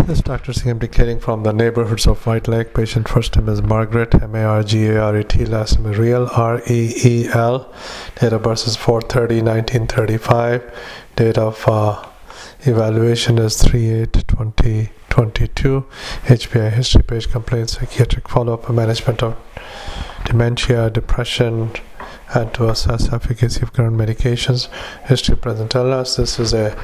This Dr. CM declaring from the neighborhoods of White Lake. Patient first name is Margaret, M-A-R-G-A-R-E-T, last name is Reel, R-E-E-L. Date of birth is 4/30/1935. Date of evaluation is 3/8/2022. HPI history page, complaints, psychiatric follow-up, management of dementia, depression, and to assess efficacy of current medications. History present illness. This is a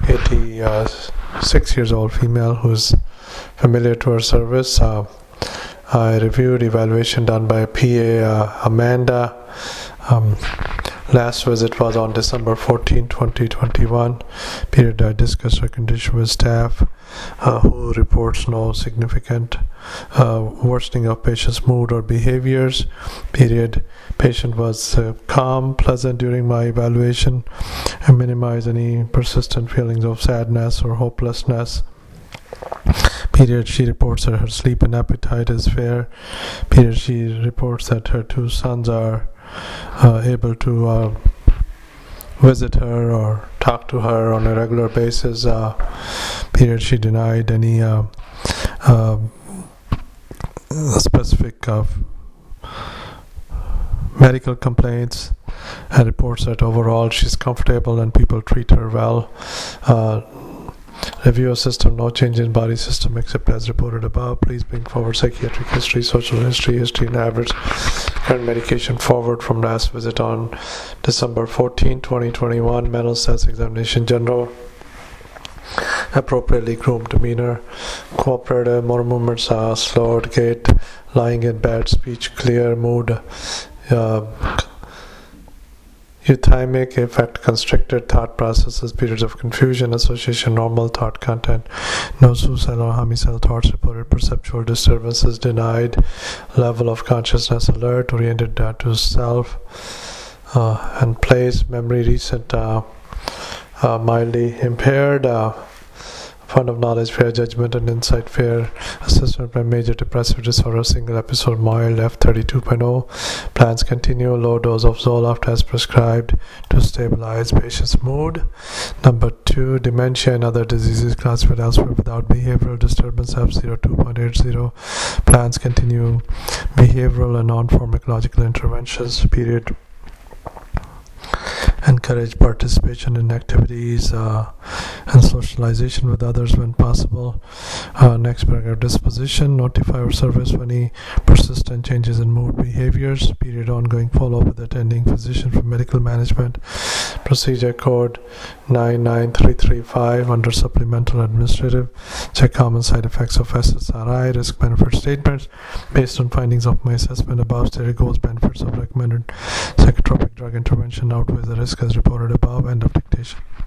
86 years old female who's familiar to our service. I reviewed evaluation done by PA Amanda. Last visit was on December 14, 2021. Period, I discussed her condition with staff, who reports no significant worsening of patient's mood or behaviors. Period. Patient was calm, pleasant during my evaluation, and minimized any persistent feelings of sadness or hopelessness. Period. She reports that her sleep and appetite is fair. Period. She reports that her two sons are able to visit her or talk to her on a regular basis. Period. She denied any specific medical complaints, and reports that overall she's comfortable and people treat her well. Review of system, no change in body system except as reported above. Please bring forward psychiatric history, social history, and average current medication forward from last visit on December 14, 2021. Mental status examination general. Appropriately groomed demeanor, cooperative, motor movements, slowed gait, lying in bed, speech clear, mood euthymic, effect constricted, thought processes, periods of confusion, association, normal thought content, no suicidal or homicidal thoughts reported, perceptual disturbances denied, level of consciousness alert, oriented to self and place, memory recent, mildly impaired, fund of knowledge fair, judgment and insight fair, assessment by major depressive disorder, single episode mild, F32.0, plans continue, low dose of Zoloft as prescribed to stabilize patient's mood. Number 2, dementia and other diseases classified elsewhere without behavioral disturbance, F02.80, plans continue, behavioral and non-pharmacological interventions. Period. Encourage participation in activities and socialization with others when possible. Next paragraph, disposition, notify our service of any persistent changes in mood behaviors. Period. Ongoing follow-up with attending physician for medical management. Procedure code 99335 under supplemental administrative. Check common side effects of SSRI, risk benefit statements. Based on findings of my assessment above, stated goals, benefits of recommended psychotropic drug intervention outweighs the risk as reported above. End of dictation.